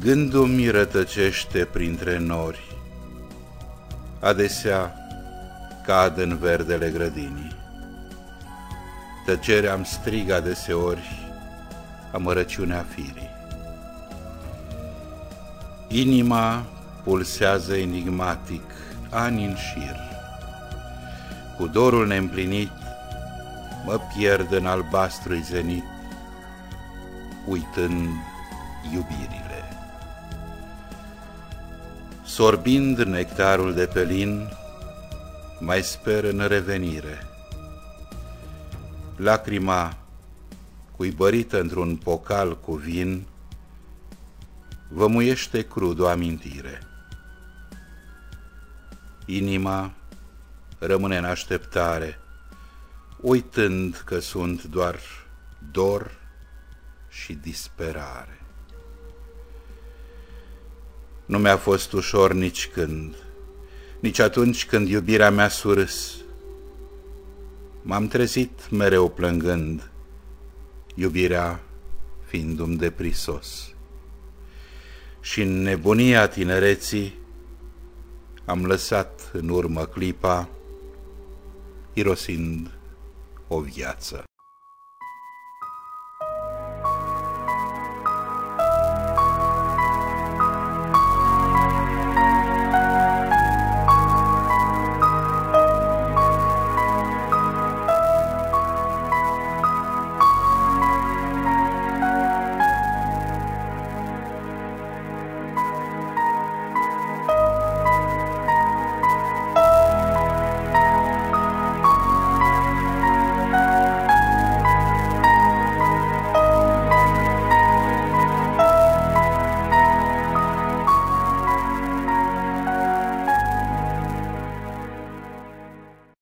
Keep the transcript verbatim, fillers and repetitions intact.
Gândul-mi rătăcește printre nori, adesea cad în verdele grădinii. Tăcerea-mi strigă adeseori amărăciunea firii. Inima pulsează enigmatic ani în șir. Cu dorul neîmplinit mă pierd în albastrui zenit, uitând iubirile. Sorbind nectarul de pelin, mai sper în revenire. Lacrima, cuibărită într-un pocal cu vin, vă muiește crud o amintire. Inima rămâne în așteptare, uitând că sunt doar dor și disperare. Nu mi-a fost ușor nici când, nici atunci când iubirea mea surâs. M-am trezit mereu plângând, iubirea fiindu-mi deprisos. Și în nebunia tinereții am lăsat în urmă clipa, irosind o viață.